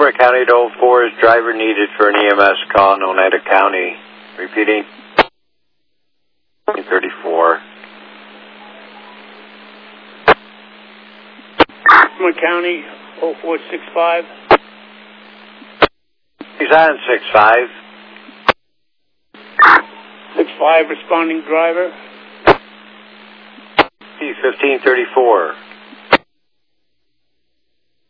Montgomery County to 04 is driver needed for an EMS call in Oneida County. Repeating. 34. Montgomery County 0465. He's on 65. 65 responding driver. P1534.